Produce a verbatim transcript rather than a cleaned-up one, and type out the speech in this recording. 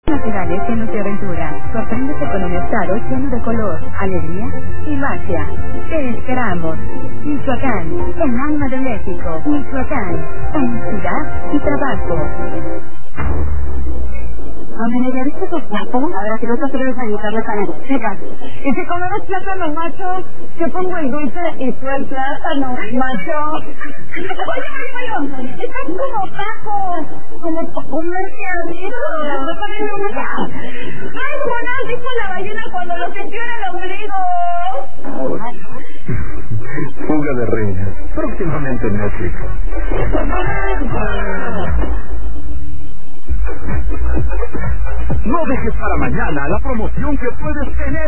Naturales llenos de aventura. Sorpréndete con un estado lleno de color, alegría y magia. Te esperamos. Michoacán, el alma de México. Michoacán, felicidad y trabajo. Hombre, ¿ya viste tu plato? Ahora que no te atreves a invitarle a la chica. Y si comemos plátano macho, yo pongo el dulce y tú el plátano macho. Oye, estás como Paco, como un mercadito. Ay, bueno, dijo la ballena cuando lo sintió en el ombligo. Fuga de reinas, próximamente en Netflix. No dejes para mañana la promoción que puedes tener.